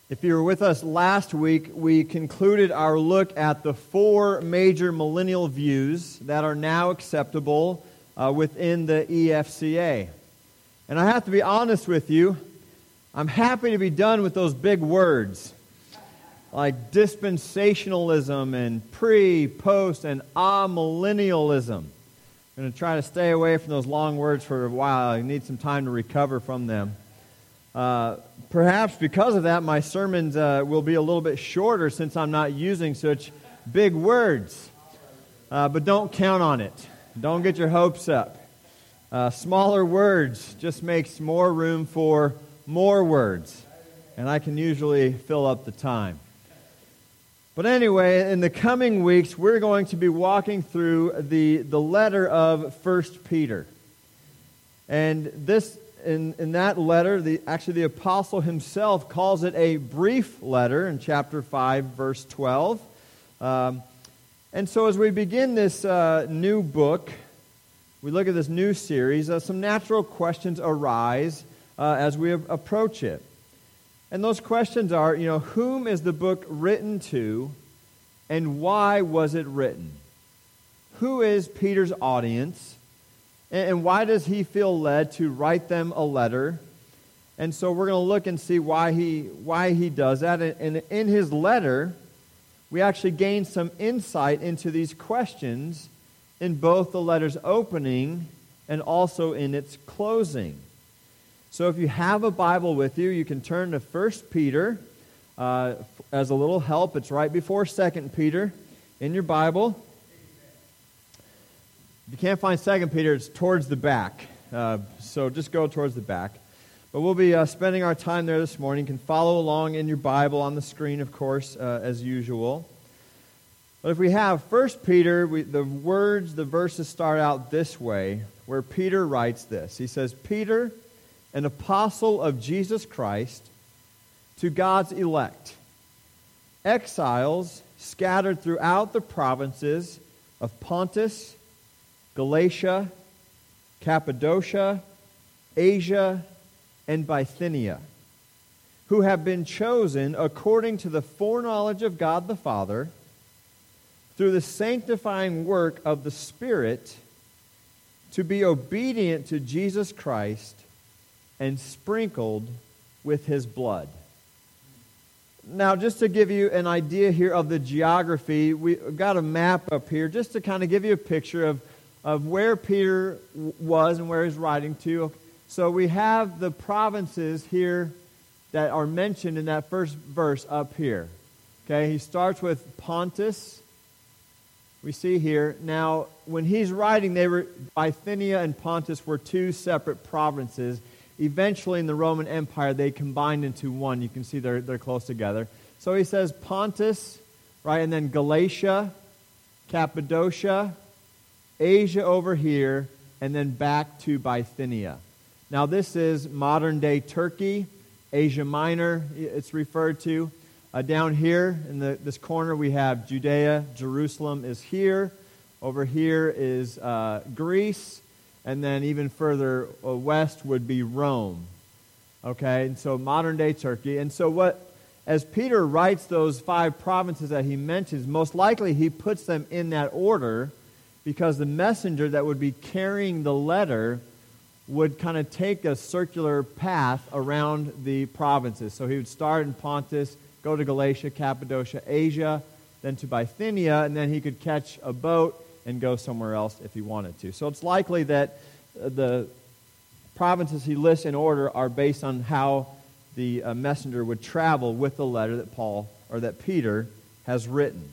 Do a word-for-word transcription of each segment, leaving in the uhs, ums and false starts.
If you were with us last week, we concluded our look at the four major millennial views that are now acceptable uh, within the E F C A. And I have to be honest with you, I'm happy to be done with those big words like dispensationalism and pre, post, and amillennialism. I'm going to try to stay away from those long words for a while. I need some time to recover from them. Uh, perhaps because of that, my sermons uh, will be a little bit shorter since I'm not using such big words. Uh, but don't count on it. Don't get your hopes up. Uh, smaller words just makes more room for more words. And I can usually fill up the time. But anyway, in the coming weeks, we're going to be walking through the, the letter of First Peter. And this In, in that letter, the, actually the apostle himself calls it a brief letter in chapter five, verse twelve. Um, and so as we begin this uh, new book, we look at this new series, uh, some natural questions arise uh, as we a- approach it. And those questions are, you know, whom is the book written to, and why was it written? Who is Peter's audience? And why does he feel led to write them a letter? And so we're going to look and see why he why he does that. And in his letter, we actually gain some insight into these questions in both the letter's opening and also in its closing. So if you have a Bible with you, you can turn to First Peter. Uh, as a little help, it's right before Second Peter in your Bible. If you can't find Second Peter, it's towards the back. Uh, so just go towards the back. But we'll be uh, spending our time there this morning. You can follow along in your Bible on the screen, of course, uh, as usual. But if we have First Peter, we, the words, the verses start out this way, where Peter writes this. He says, Peter, an apostle of Jesus Christ, to God's elect, exiles scattered throughout the provinces of Pontus, Galatia, Cappadocia, Asia, and Bithynia, who have been chosen according to the foreknowledge of God the Father, through the sanctifying work of the Spirit, to be obedient to Jesus Christ and sprinkled with His blood. Now, just to give you an idea here of the geography, we've got a map up here just to kind of give you a picture of of where Peter was and where he's writing to. So we have the provinces here that are mentioned in that first verse up here. Okay, he starts with Pontus. We see here. Now, when he's writing, they were Bithynia and Pontus were two separate provinces. Eventually, in the Roman Empire, they combined into one. You can see they're they're close together. So he says Pontus, right, and then Galatia, Cappadocia, Asia over here, and then back to Bithynia. Now this is modern-day Turkey, Asia Minor, it's referred to. Uh, down here in the, this corner we have Judea, Jerusalem is here. Over here is uh, Greece, and then even further west would be Rome. Okay, and so modern-day Turkey. And so what, as Peter writes those five provinces that he mentions, most likely he puts them in that order, because the messenger that would be carrying the letter would kind of take a circular path around the provinces. So he would start in Pontus, go to Galatia, Cappadocia, Asia, then to Bithynia, and then he could catch a boat and go somewhere else if he wanted to. So it's likely that the provinces he lists in order are based on how the uh, messenger would travel with the letter that Paul, or that Peter, has written.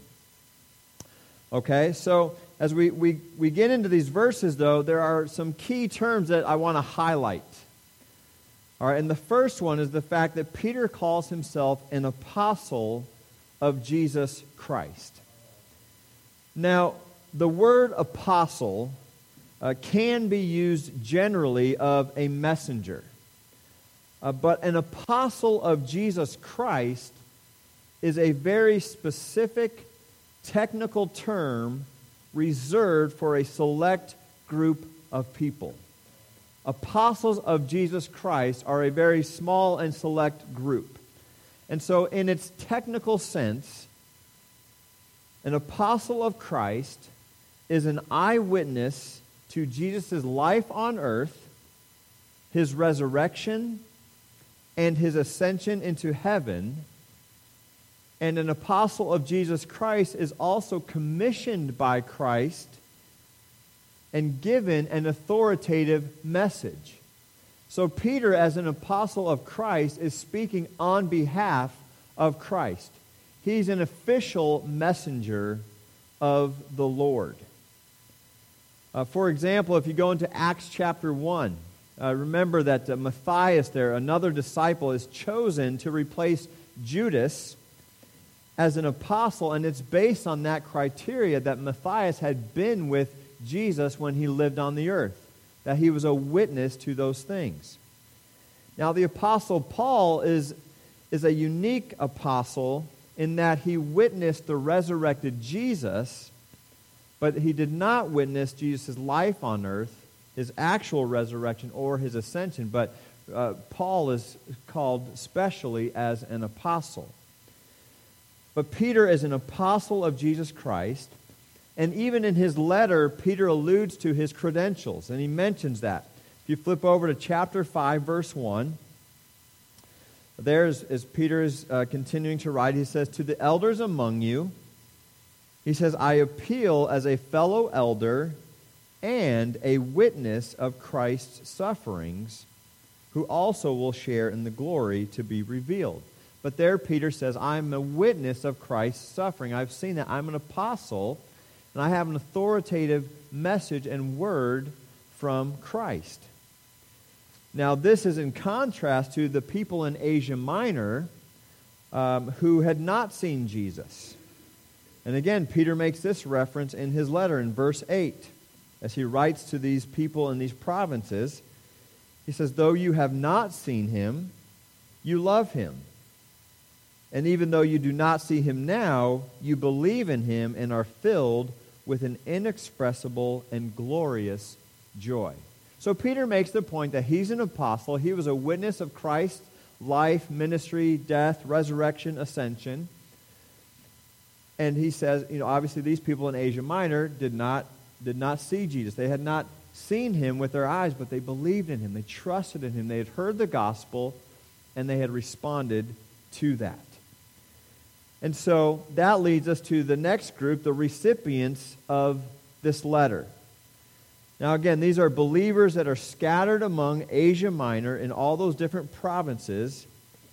Okay, so as we, we, we get into these verses, though, there are some key terms that I want to highlight. All right, and the first one is the fact that Peter calls himself an apostle of Jesus Christ. Now, the word apostle uh, can be used generally of a messenger. Uh, but an apostle of Jesus Christ is a very specific technical term reserved for a select group of people. Apostles of Jesus Christ are a very small and select group. And so in its technical sense, an apostle of Christ is an eyewitness to Jesus' life on earth, his resurrection, and his ascension into heaven. And an apostle of Jesus Christ is also commissioned by Christ and given an authoritative message. So Peter, as an apostle of Christ, is speaking on behalf of Christ. He's an official messenger of the Lord. Uh, for example, if you go into Acts chapter one, uh, remember that uh, Matthias there, another disciple, is chosen to replace Judas as an apostle, and it's based on that criteria that Matthias had been with Jesus when he lived on the earth, that he was a witness to those things. Now, the apostle Paul is, is a unique apostle in that he witnessed the resurrected Jesus, but he did not witness Jesus' life on earth, his actual resurrection or his ascension, but uh, Paul is called specially as an apostle. But Peter is an apostle of Jesus Christ, and even in his letter, Peter alludes to his credentials, and he mentions that. If you flip over to chapter five, verse one, there is, as Peter is uh, continuing to write, he says, "To the elders among you," he says, "I appeal as a fellow elder and a witness of Christ's sufferings, who also will share in the glory to be revealed." But there Peter says, I'm a witness of Christ's suffering. I've seen that. I'm an apostle, and I have an authoritative message and word from Christ. Now, this is in contrast to the people in Asia Minor um, who had not seen Jesus. And again, Peter makes this reference in his letter in verse eight. As he writes to these people in these provinces, he says, "Though you have not seen him, you love him. And even though you do not see him now, you believe in him and are filled with an inexpressible and glorious joy." So Peter makes the point that he's an apostle. He was a witness of Christ's life, ministry, death, resurrection, ascension. And he says, you know, obviously these people in Asia Minor did not, did not see Jesus. They had not seen him with their eyes, but they believed in him. They trusted in him. They had heard the gospel, and they had responded to that. And so that leads us to the next group, the recipients of this letter. Now again, these are believers that are scattered among Asia Minor in all those different provinces.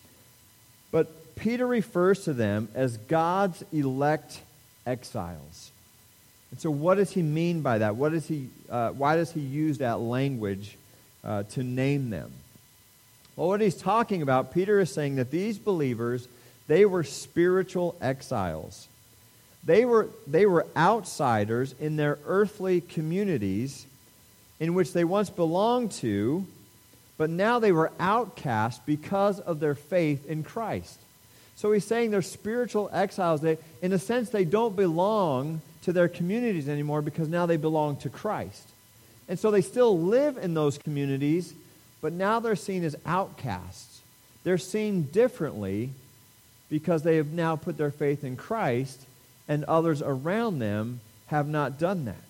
But Peter refers to them as God's elect exiles. And so what does he mean by that? What does he, uh, why does he use that language uh, to name them? Well, what he's talking about, Peter is saying that these believers, they were spiritual exiles. They were, they were outsiders in their earthly communities in which they once belonged to, but now they were outcast because of their faith in Christ. So he's saying they're spiritual exiles. They, in a sense, they don't belong to their communities anymore because now they belong to Christ. And so they still live in those communities, but now they're seen as outcasts. They're seen differently because they have now put their faith in Christ, and others around them have not done that.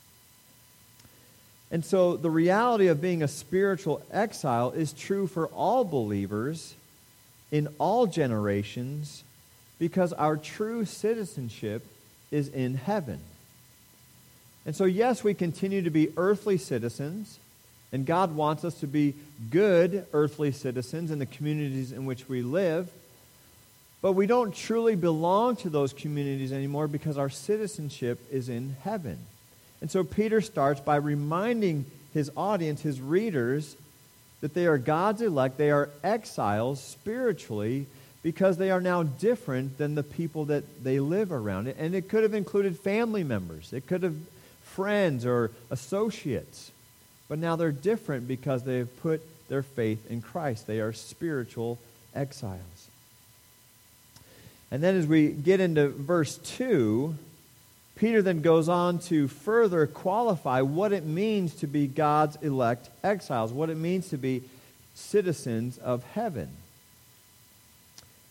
And so the reality of being a spiritual exile is true for all believers in all generations because our true citizenship is in heaven. And so yes, we continue to be earthly citizens, and God wants us to be good earthly citizens in the communities in which we live. But we don't truly belong to those communities anymore because our citizenship is in heaven. And so Peter starts by reminding his audience, his readers, that they are God's elect. They are exiles spiritually because they are now different than the people that they live around. And it could have included family members. It could have friends or associates. But now they're different because they have put their faith in Christ. They are spiritual exiles. And then as we get into verse two, Peter then goes on to further qualify what it means to be God's elect exiles, what it means to be citizens of heaven.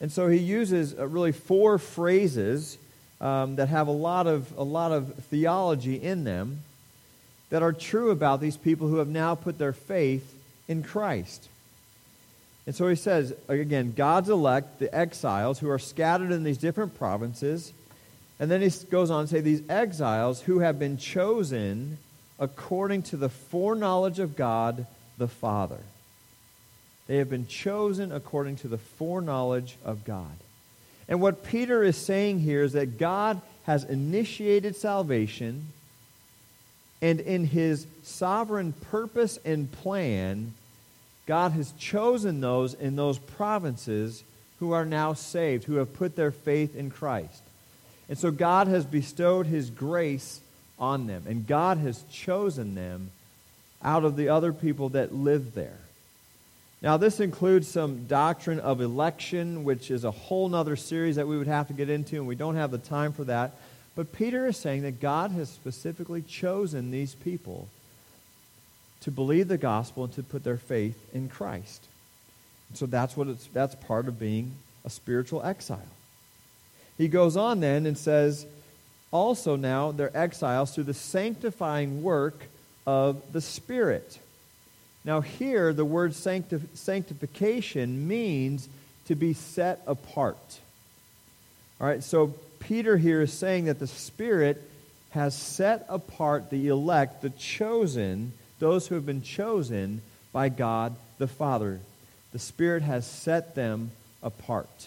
And so he uses uh, really four phrases um, that have a lot of a lot of theology in them that are true about these people who have now put their faith in Christ. And so he says, again, God's elect, the exiles who are scattered in these different provinces. And then he goes on to say, these exiles who have been chosen according to the foreknowledge of God the Father. They have been chosen according to the foreknowledge of God. And what Peter is saying here is that God has initiated salvation, and in his sovereign purpose and plan, God has chosen those in those provinces who are now saved, who have put their faith in Christ. And so God has bestowed his grace on them, and God has chosen them out of the other people that live there. Now, this includes some doctrine of election, which is a whole other series that we would have to get into, and we don't have the time for that. But Peter is saying that God has specifically chosen these people to believe the gospel and to put their faith in Christ. So that's what it's that's part of being a spiritual exile. He goes on then and says, also now they're exiles through the sanctifying work of the Spirit. Now here, the word sanctif- sanctification means to be set apart. All right, so Peter here is saying that the Spirit has set apart the elect, the chosen, those who have been chosen by God the Father. The Spirit has set them apart.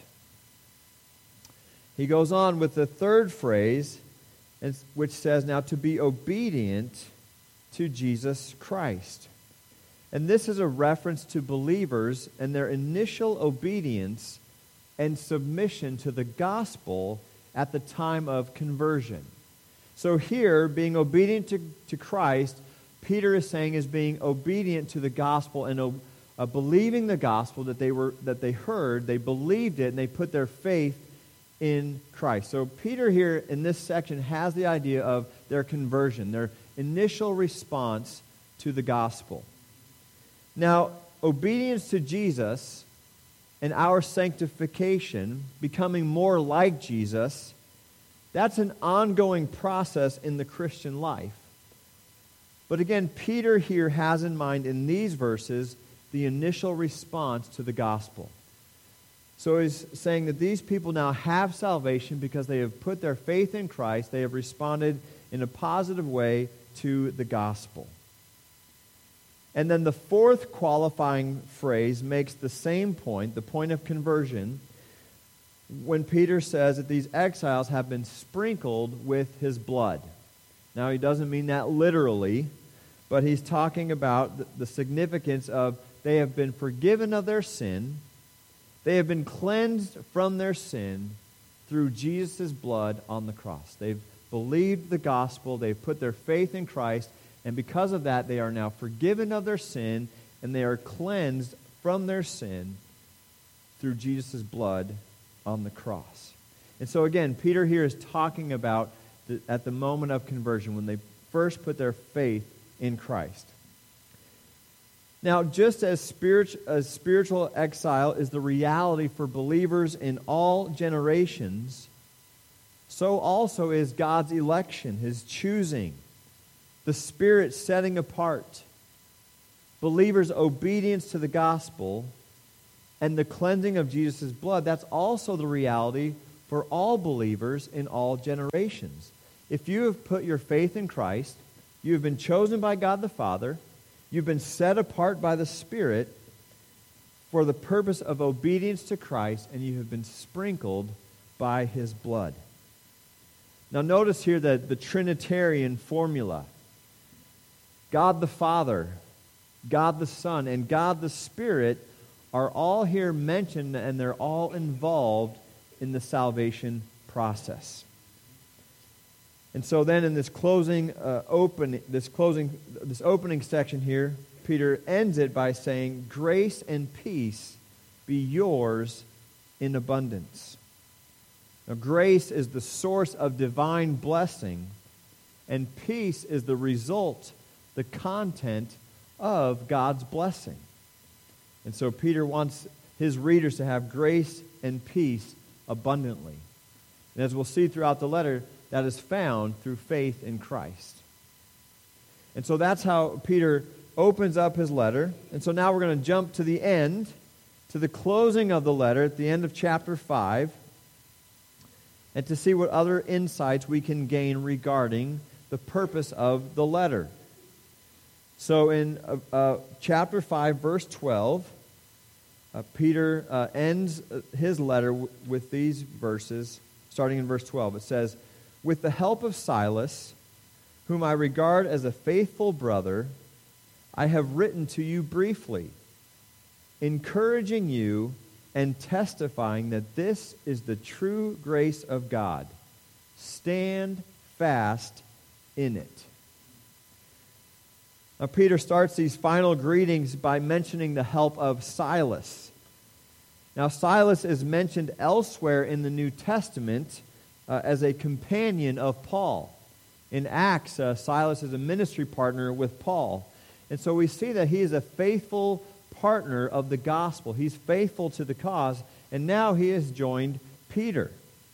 He goes on with the third phrase, which says, now to be obedient to Jesus Christ. And this is a reference to believers and their initial obedience and submission to the gospel at the time of conversion. So here, being obedient to, to Christ, Peter is saying is being obedient to the gospel and uh, believing the gospel that they were that they heard, they believed it, and they put their faith in Christ. So Peter here in this section has the idea of their conversion, their initial response to the gospel. Now, obedience to Jesus and our sanctification, becoming more like Jesus, that's an ongoing process in the Christian life. But again, Peter here has in mind in these verses the initial response to the gospel. So he's saying that these people now have salvation because they have put their faith in Christ. They have responded in a positive way to the gospel. And then the fourth qualifying phrase makes the same point, the point of conversion, when Peter says that these exiles have been sprinkled with his blood. Now, he doesn't mean that literally, but he's talking about the significance of they have been forgiven of their sin. They have been cleansed from their sin through Jesus' blood on the cross. They've believed the gospel. They've put their faith in Christ. And because of that, they are now forgiven of their sin, and they are cleansed from their sin through Jesus' blood on the cross. And so again, Peter here is talking about the, at the moment of conversion, when they first put their faith in Christ. Now, just as spiritual, as spiritual exile is the reality for believers in all generations, so also is God's election, His choosing, the Spirit setting apart, believers' obedience to the gospel, and the cleansing of Jesus' blood. That's also the reality for all believers in all generations. If you have put your faith in Christ, you have been chosen by God the Father, you've been set apart by the Spirit for the purpose of obedience to Christ, and you have been sprinkled by His blood. Now notice here that the Trinitarian formula, God the Father, God the Son, and God the Spirit are all here mentioned, and they're all involved in the salvation process. And so then in this closing uh, open this closing this opening section here, Peter ends it by saying, "Grace and peace be yours in abundance." Now, grace is the source of divine blessing, and peace is the result, the content of God's blessing. And so Peter wants his readers to have grace and peace abundantly. And as we'll see throughout the letter, that is found through faith in Christ. And so that's how Peter opens up his letter. And so now we're going to jump to the end, to the closing of the letter at the end of chapter five, and to see what other insights we can gain regarding the purpose of the letter. So in uh, uh, chapter five, verse twelve, uh, Peter uh, ends his letter w- with these verses, starting in verse twelve. It says, "With the help of Silas, whom I regard as a faithful brother, I have written to you briefly, encouraging you and testifying that this is the true grace of God. Stand fast in it." Now, Peter starts these final greetings by mentioning the help of Silas. Now, Silas is mentioned elsewhere in the New Testament uh, as a companion of Paul. In Acts, uh, Silas is a ministry partner with Paul. And so we see that he is a faithful partner of the gospel. He's faithful to the cause, and now he has joined Peter.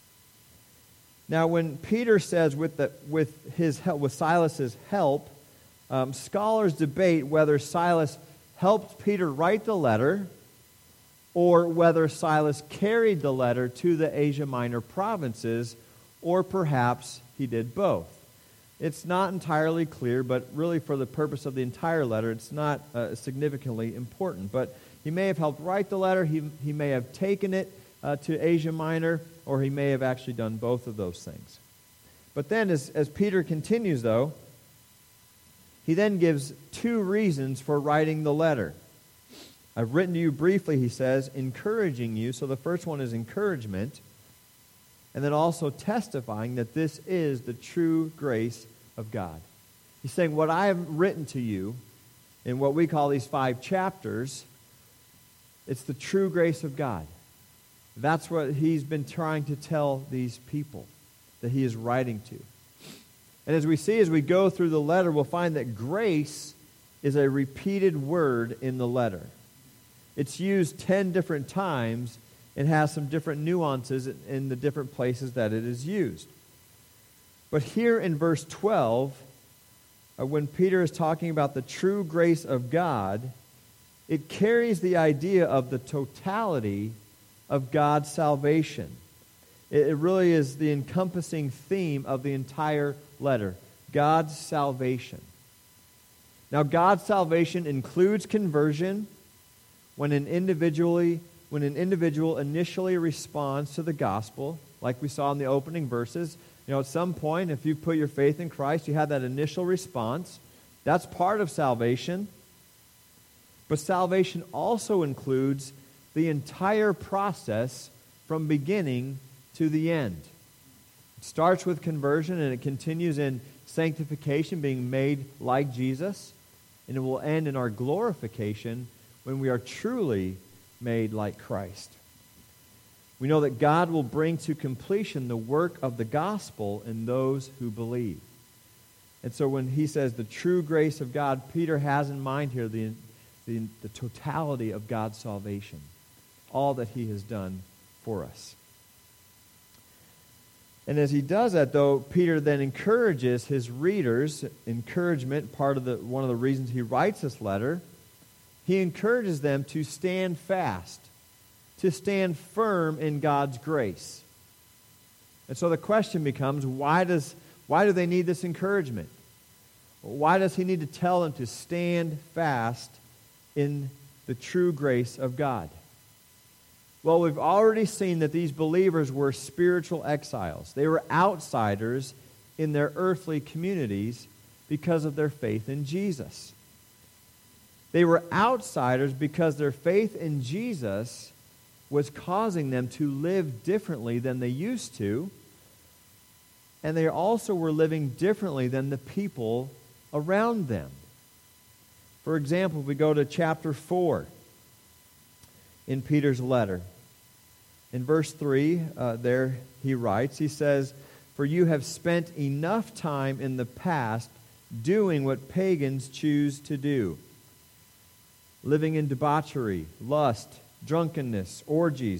Now, when Peter says with the with his help, with Silas's help, um, scholars debate whether Silas helped Peter write the letter, or whether Silas carried the letter to the Asia Minor provinces, or perhaps he did both. It's not entirely clear, but really for the purpose of the entire letter, it's not uh, significantly important. But he may have helped write the letter, he, he may have taken it uh, to Asia Minor, or he may have actually done both of those things. But then as, as Peter continues, though, he then gives two reasons for writing the letter. "I've written to you briefly," he says, encouraging you. So the first one is encouragement. And then also testifying that this is the true grace of God. He's saying, what I have written to you in what we call these five chapters, it's the true grace of God. That's what he's been trying to tell these people that he is writing to. And as we see, as we go through the letter, we'll find that grace is a repeated word in the letter. It's used ten different times and has some different nuances in the different places that it is used. But here in verse twelve, uh, when Peter is talking about the true grace of God, it carries the idea of the totality of God's salvation. It, it really is the encompassing theme of the entire letter, God's salvation. Now, God's salvation includes conversion when an individually when an individual initially responds to the gospel, like we saw in the opening verses. You know, at some point, if you put your faith in Christ, you have that initial response. That's part of salvation. But salvation also includes the entire process from beginning to the end. It starts with conversion and it continues in sanctification, being made like Jesus, and it will end in our glorification when we are truly made like Christ. We know that God will bring to completion the work of the gospel in those who believe. And so when he says the true grace of God, Peter has in mind here the, the, the totality of God's salvation, all that he has done for us. And as he does that, though, Peter then encourages his readers, encouragement, part of the one of the reasons he writes this letter, he encourages them to stand fast, to stand firm in God's grace. And so the question becomes, why does why do they need this encouragement? Why does he need to tell them to stand fast in the true grace of God? Well, we've already seen that these believers were spiritual exiles. They were outsiders in their earthly communities because of their faith in Jesus. They were outsiders because their faith in Jesus was causing them to live differently than they used to, and they also were living differently than the people around them. For example, if we go to chapter four in Peter's letter, in verse three, uh, there he writes, he says, "For you have spent enough time in the past doing what pagans choose to do, living in debauchery, lust, drunkenness, orgies,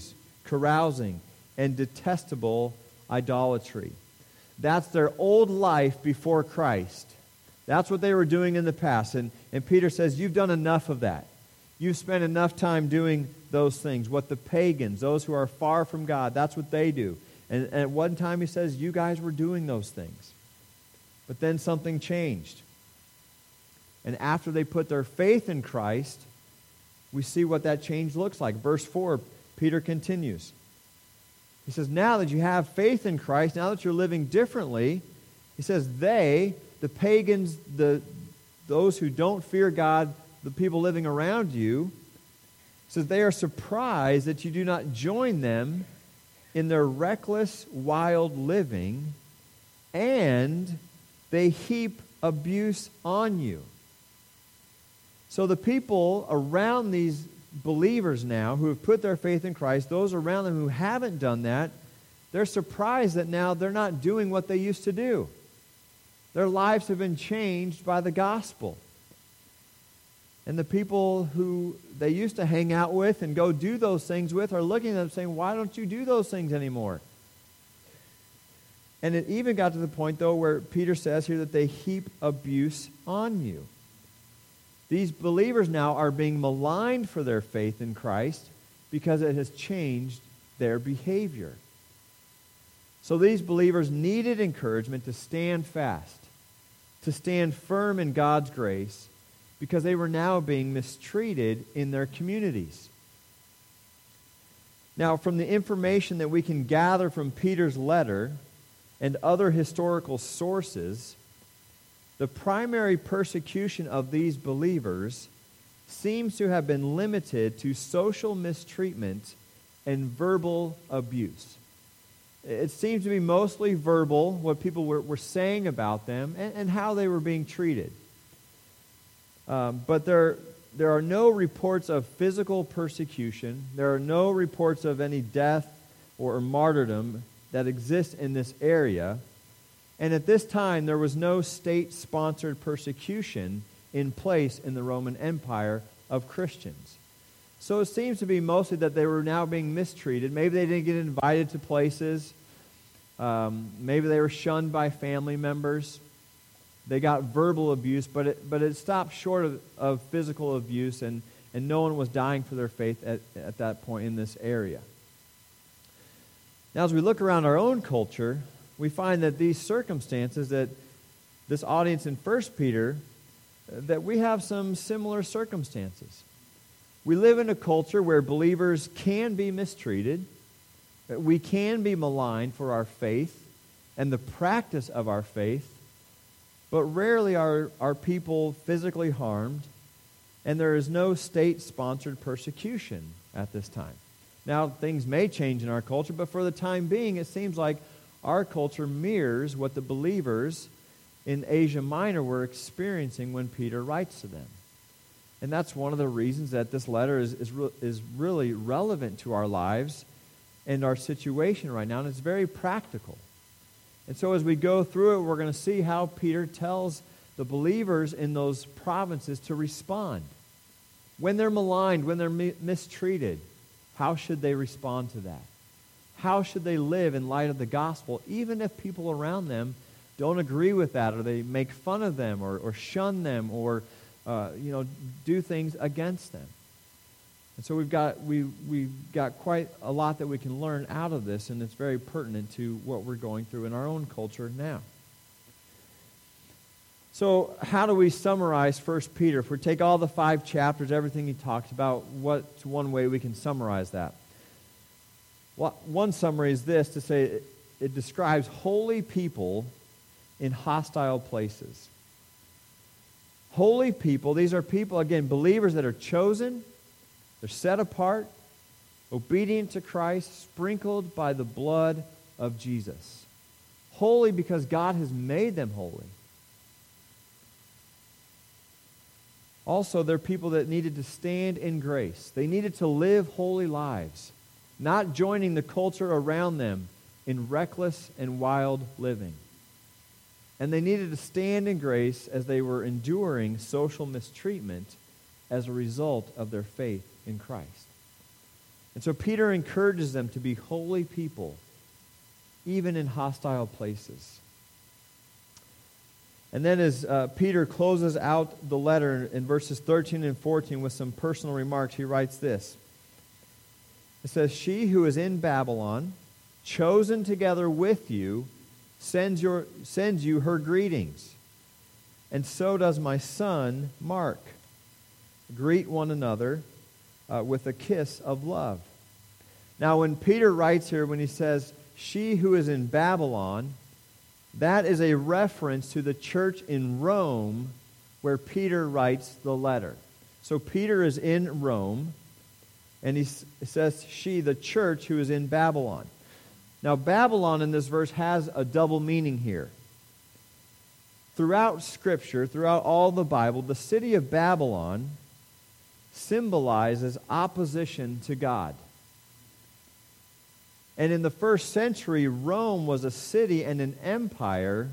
carousing, and detestable idolatry. That's their old life before Christ. That's what they were doing in the past. And, and Peter says, you've done enough of that. You've spent enough time doing those things. What the pagans, those who are far from God, that's what they do. And, and at one time he says, you guys were doing those things. But then something changed. And after they put their faith in Christ, we see what that change looks like. Verse four, Peter continues. He says, now that you have faith in Christ, now that you're living differently, he says, they, the pagans, the those who don't fear God, the people living around you, says they are surprised that you do not join them in their reckless, wild living, and they heap abuse on you. So the people around these believers now who have put their faith in Christ, those around them who haven't done that, they're surprised that now they're not doing what they used to do. Their lives have been changed by the gospel. And the people who they used to hang out with and go do those things with are looking at them saying, why don't you do those things anymore? And it even got to the point, though, where Peter says here that they heap abuse on you. These believers now are being maligned for their faith in Christ because it has changed their behavior. So these believers needed encouragement to stand fast, to stand firm in God's grace, because they were now being mistreated in their communities. Now, from the information that we can gather from Peter's letter and other historical sources, the primary persecution of these believers seems to have been limited to social mistreatment and verbal abuse. It seems to be mostly verbal, what people were, were saying about them and, and how they were being treated. Um, but there, there are no reports of physical persecution. There are no reports of any death or martyrdom that exist in this area. And at this time, there was no state-sponsored persecution in place in the Roman Empire of Christians. So it seems to be mostly that they were now being mistreated. Maybe they didn't get invited to places. Um, maybe they were shunned by family members. They got verbal abuse, but it, but it stopped short of, of physical abuse, and, and no one was dying for their faith at, at that point in this area. Now, as we look around our own culture, we find that these circumstances, that this audience in First Peter, that we have some similar circumstances. We live in a culture where believers can be mistreated, that we can be maligned for our faith and the practice of our faith, but rarely are, are people physically harmed, and there is no state-sponsored persecution at this time. Now, things may change in our culture, but for the time being, it seems like our culture mirrors what the believers in Asia Minor were experiencing when Peter writes to them. And that's one of the reasons that this letter is, is, re- is really relevant to our lives and our situation right now, and it's very practical. And so as we go through it, we're going to see how Peter tells the believers in those provinces to respond. When they're maligned, when they're mi- mistreated, how should they respond to that? How should they live in light of the gospel, even if people around them don't agree with that, or they make fun of them, or, or shun them, or uh, you know, do things against them? And so we've got we we've got quite a lot that we can learn out of this, and it's very pertinent to what we're going through in our own culture now. So how do we summarize First Peter? If we take all the five chapters, everything he talks about, what's one way we can summarize that? Well, one summary is this, to say it, it describes holy people in hostile places. Holy people, these are people, again, believers that are chosen, they're set apart, obedient to Christ, sprinkled by the blood of Jesus. Holy because God has made them holy. Also, they're people that needed to stand in grace. They needed to live holy lives, not joining the culture around them in reckless and wild living. And they needed to stand in grace as they were enduring social mistreatment as a result of their faith in Christ. And so Peter encourages them to be holy people, even in hostile places. And then as uh, Peter closes out the letter in verses thirteen and fourteen with some personal remarks, he writes this. It says, "She who is in Babylon, chosen together with you, sends, your, sends you her greetings. And so does my son, Mark. Greet one another uh, with a kiss of love." Now, when Peter writes here, when he says, "She who is in Babylon," that is a reference to the church in Rome where Peter writes the letter. So Peter is in Rome, and he says, "She," the church who is in Babylon. Now, Babylon in this verse has a double meaning here. Throughout Scripture, throughout all the Bible, the city of Babylon symbolizes opposition to God. And in the first century, Rome was a city and an empire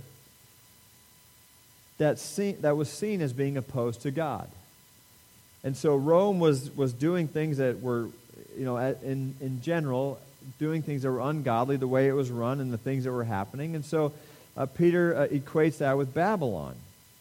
that, see, that was seen as being opposed to God. And so Rome was, was doing things that were, you know, in, in general, doing things that were ungodly, the way it was run and the things that were happening. And so uh, Peter uh, equates that with Babylon.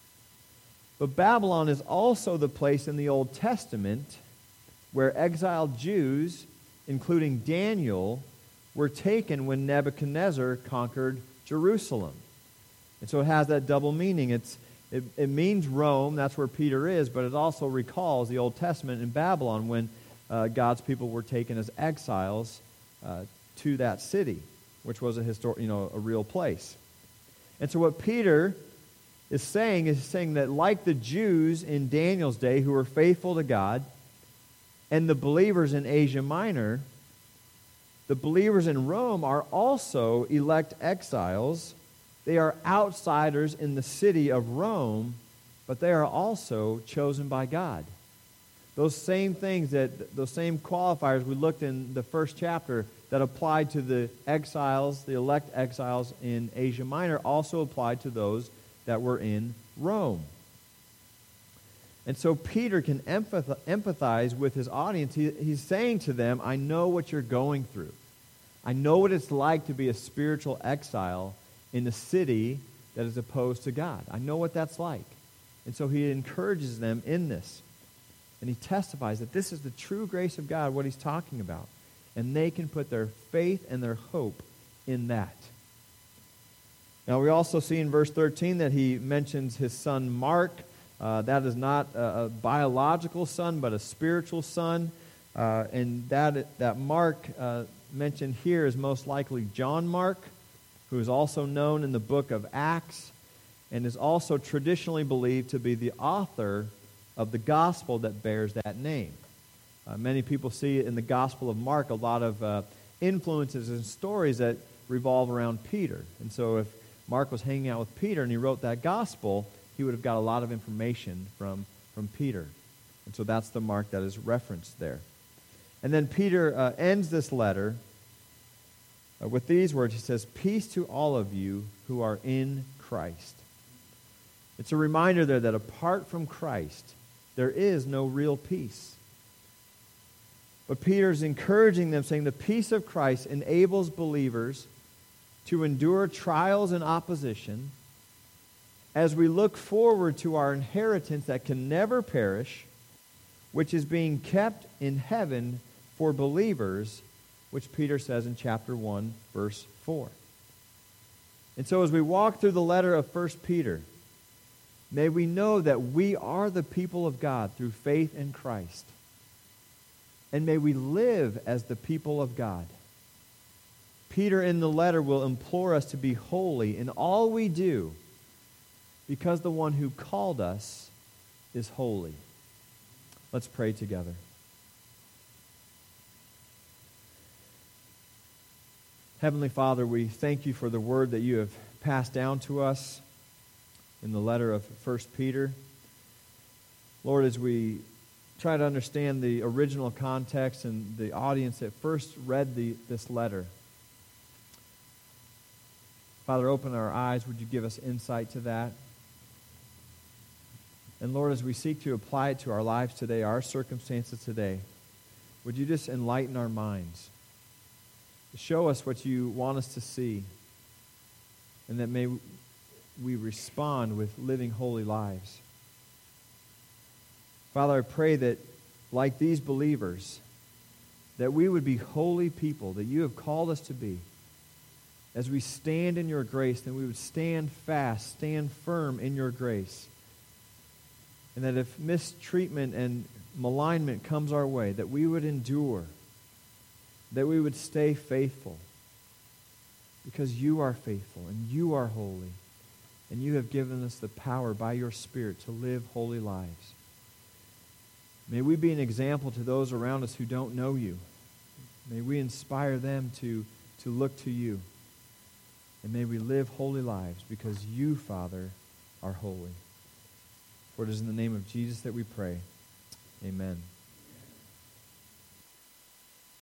But Babylon is also the place in the Old Testament where exiled Jews, including Daniel, were taken when Nebuchadnezzar conquered Jerusalem. And so it has that double meaning. It's, it, it means Rome, that's where Peter is, but it also recalls the Old Testament in Babylon when uh, God's people were taken as exiles uh, to that city, which was a histor- you know, a real place. And so what Peter is saying is saying that like the Jews in Daniel's day who were faithful to God and the believers in Asia Minor, the believers in Rome are also elect exiles. They are outsiders in the city of Rome, but they are also chosen by God. Those same things, that those same qualifiers we looked in the first chapter that applied to the exiles, the elect exiles in Asia Minor, also applied to those that were in Rome. And so Peter can empathize with his audience. He, he's saying to them, I know what you're going through. I know what it's like to be a spiritual exile in a city that is opposed to God. I know what that's like. And so he encourages them in this. And he testifies that this is the true grace of God, what he's talking about. And they can put their faith and their hope in that. Now we also see in verse thirteen that he mentions his son Mark. Uh, that is not a, a biological son, but a spiritual son. Uh, and that, that Mark uh, mentioned here is most likely John Mark, who is also known in the book of Acts and is also traditionally believed to be the author of the gospel that bears that name. Uh, many people see in the Gospel of Mark a lot of uh, influences and stories that revolve around Peter. And so if Mark was hanging out with Peter and he wrote that gospel, he would have got a lot of information from, from Peter. And so that's the Mark that is referenced there. And then Peter uh, ends this letter uh, with these words. He says, "Peace to all of you who are in Christ." It's a reminder there that apart from Christ, there is no real peace. But Peter's encouraging them, saying the peace of Christ enables believers to endure trials and opposition as we look forward to our inheritance that can never perish, which is being kept in heaven for believers, which Peter says in chapter one, verse four. And so as we walk through the letter of First Peter, may we know that we are the people of God through faith in Christ. And may we live as the people of God. Peter in the letter will implore us to be holy in all we do, because the one who called us is holy. Let's pray together. Heavenly Father, we thank you for the word that you have passed down to us in the letter of First Peter. Lord, as we try to understand the original context and the audience that first read the, this letter, Father, open our eyes. Would you give us insight to that? And Lord, as we seek to apply it to our lives today, our circumstances today, would you just enlighten our minds? Show us what you want us to see, and that may we respond with living holy lives. Father, I pray that, like these believers, that we would be holy people that you have called us to be. As we stand in your grace, then we would stand fast, stand firm in your grace. And that if mistreatment and malignment comes our way, that we would endure, that we would stay faithful, because you are faithful and you are holy, and you have given us the power by your Spirit to live holy lives. May we be an example to those around us who don't know you. May we inspire them to, to look to you. And may we live holy lives because you, Father, are holy. For it is in the name of Jesus that we pray. Amen.